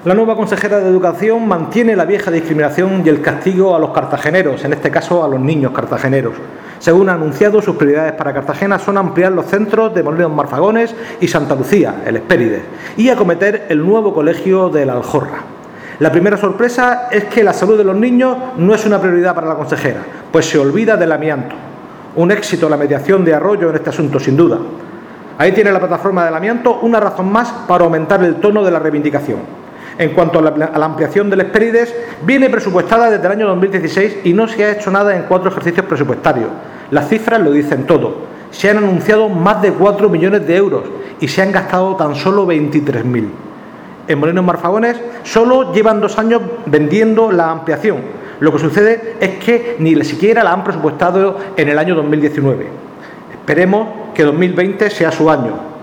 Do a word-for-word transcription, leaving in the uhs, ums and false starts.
La nueva consejera de Educación mantiene la vieja discriminación y el castigo a los cartageneros, en este caso a los niños cartageneros. Según ha anunciado, sus prioridades para Cartagena son ampliar los centros de Molinos Marfagones y Santa Lucía, el Hespérides, y acometer el nuevo colegio de la Aljorra. La primera sorpresa es que la salud de los niños no es una prioridad para la consejera, pues se olvida del amianto. Un éxito la mediación de Arroyo en este asunto, sin duda. Ahí tiene la plataforma del amianto una razón más para aumentar el tono de la reivindicación. En cuanto a la, a la ampliación del Hespérides, viene presupuestada desde el año dos mil dieciséis y no se ha hecho nada en cuatro ejercicios presupuestarios. Las cifras lo dicen todo. Se han anunciado más de cuatro millones de euros y se han gastado tan solo veintitrés mil. En Molinos Marfagones solo llevan dos años vendiendo la ampliación. Lo que sucede es que ni siquiera la han presupuestado en el año dos mil diecinueve. Esperemos que dos mil veinte sea su año.